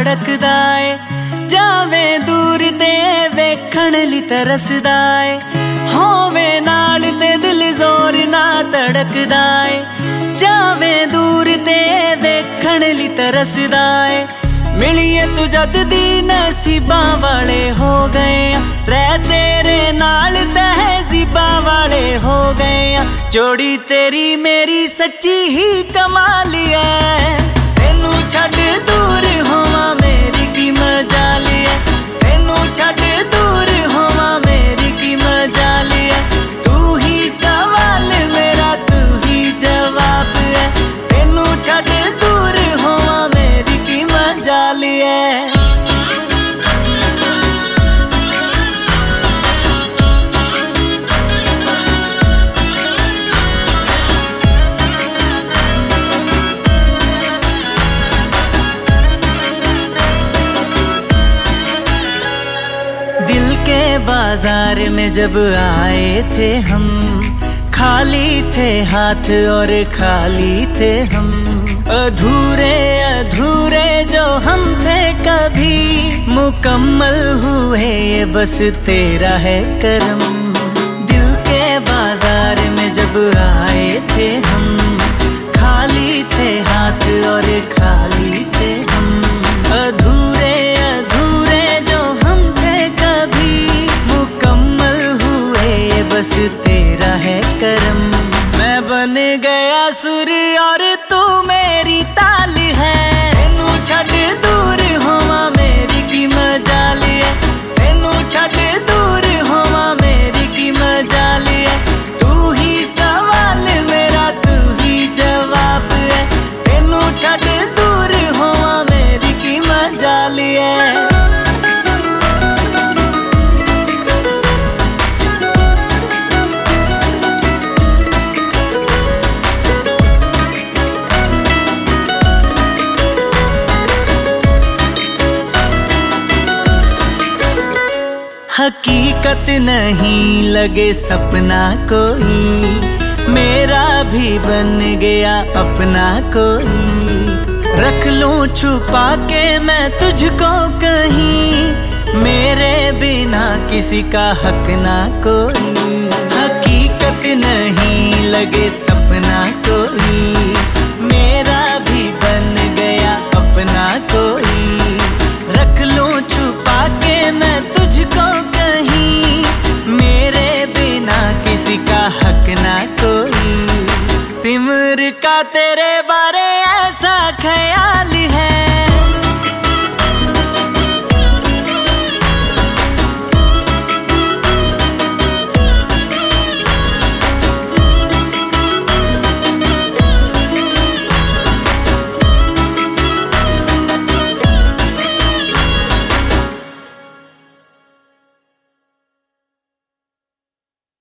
धड़कदा है। जावे दूर ते वेखण लई तरसदा है। होवे नाल ते दिल जोर ना धड़कदा है। जावे दूर ते वेखण लई तरसदा है। मिलिए तू जद दी नसीबा वाले हो गए। रह तेरे नाल तहजीबा वाले हो गए। जोड़ी तेरी मेरी सच्ची ही कमाल है। तेनू छड़ दूर होवा मेरी की मजाल है। तेनू छड़ दूर होवा मेरी की मजाल है। तू ही सवाल मेरा तू ही जवाब है। तेनू छड़ दूर होवा मेरी की मजाल है। दिल के बाजार में जब आए थे हम, खाली थे हाथ और खाली थे हम। अधूरे अधूरे जो हम थे कभी मुकम्मल हुए ये बस तेरा है करम। दिल के बाजार में जब आए थे हम, खाली थे हाथ और खाली थे हम। अधूरे अधूरे जो हम थे कभी मुकम्मल हुए ये बस तेरा है करम। मैं बन गया सुर और तू मेरी ताल है। तेनू छड़ दूर होवा मेरी की मजाल है। तेनू छड़ दूर होवा मेरी की मजाल है। तू ही सवाल मेरा तू ही जवाब है। तेनू छड़ दूर होवा मेरी की मजाल है। हकीकत नहीं लगे सपना कोई, मेरा भी बन गया अपना कोई। रख लूं छुपा के मैं तुझको कहीं, मेरे बिना किसी का हक ना कोई। हकीकत नहीं लगे सपना कोई, मेरा भी बन गया अपना कोई। रख लूं छुपा के मैं तुझको कहीं, मेरे बिना किसी का हक ना कोई। सिमर का तेरे बारे ऐसा ख्याल